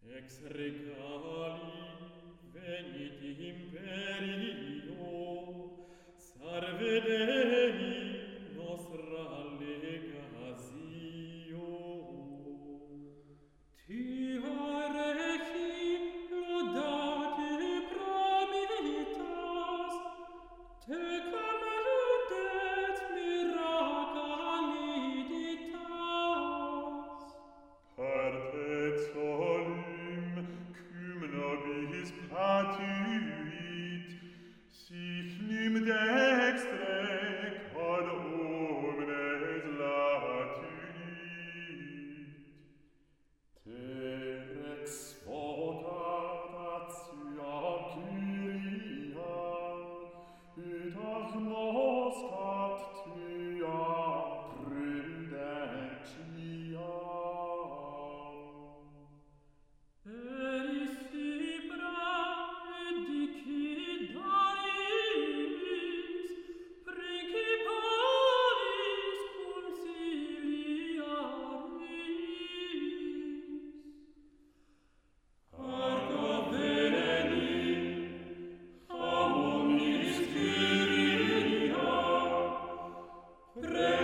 Ex regali venit imperio, salve Dei nostra legatio. Tia regi laudate promitas, te camerdet miracaliditas. Partet solim cum nobis patuit, sic nim dextre quod omnes latuit. Te rex vocat atia Kyria, et agnoscat tia prudentia. Eris fibra edicidaris, principalis consiliaris. Arca veni, hamonis Kyria,